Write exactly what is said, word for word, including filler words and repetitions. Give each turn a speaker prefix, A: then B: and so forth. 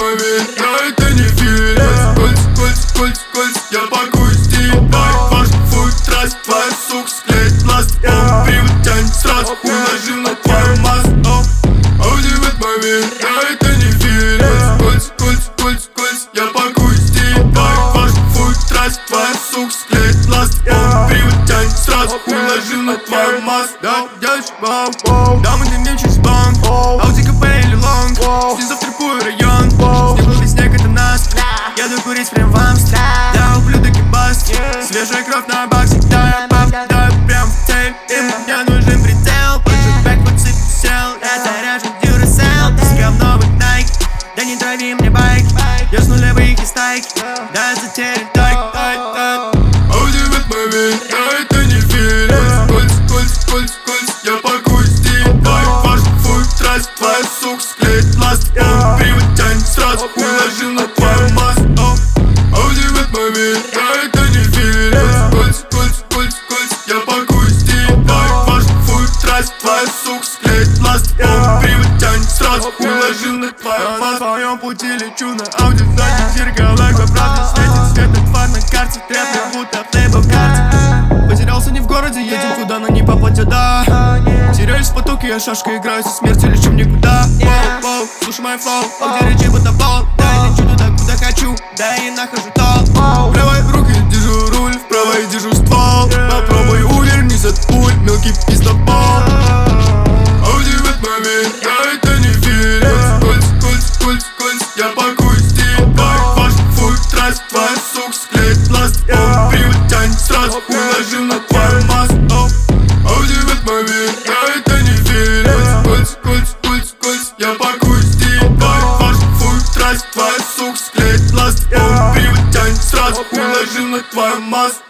A: момент, но это не фильм. Скользь, скользь, скользь, скользь, я пакую стиль. Дай ваш фуд траст, твоя сука склеит пласт. Он привод тянет сразу, уложил на твою массу. Ауди в этот момент, но это не фильм. Скользь, скользь, скользь, скользь, я пакую стиль. Дай ваш фуд траст, твоя сука склеит пласт. Он привод тянет сразу, уложил на твою массу. Да, дядь, бам, да, мы дымим через банк. Ауди КП или лонг, снизу втрипую район. Снег или снег, это нас. Еду курить прям в Амстердам. Да, ублюдок и баст. Свежая кровь на баксе, да, я попадаю прям в цель. И мне нужен предел. Пуджи-бэк под цепь сел. Я заряжен Duracell. Ты с говновых Nike. Да не трави мне байк. Я с нулевых и стайк. Да, я затерян так, так, так. Ауди в этот момент, но это не фильм. Скользь, скользь, скользь, скользь, я пакую стиль. Дай ваш фуд траст, твоя сука склеит пласт. Он привод тянет сразу, уложил на твою массу. Ауди в этот момент, но это не фильм. Скользь, скользь, скользь, скользь, я пакую стиль. Дай ваш фуд траст, твоя сука склеит пласт. Он привод тянет сразу, уложил на твою массу. На своем пути лечу на Ауди, в задних зеркалах заправлен светит свет от фар на карте. Тряпки будто в лейбл-карте. Потерялся не в городе, едем куда, но не попадя, да. Теряюсь в потоке, я шашкой играю со смертью, лечу в никуда. Воу, воу, слушай мой флоу, Ауди речи будто пол. Да, я лечу туда, куда хочу, да и нахожу то. В правой руке держу руль, в правой держу ствол. Попробуй увернись от пуль, мелкий пистопол. Ауди в этот момент, но это не фильм. Скользь, скользь, скользь, скользь, я пакую стиль. Дай ваш фуд траст, твоя сука склеит пласт. Он привод тянет сразу, уложил на твою массу. Ауди в этот момент, но это не фильм. Скользь, скользь, скользь, скользь, я пакую стиль. Дай ваш фуд траст, твоя сука склеит пласт. Он привод тянет сразу, уложил на твою массу.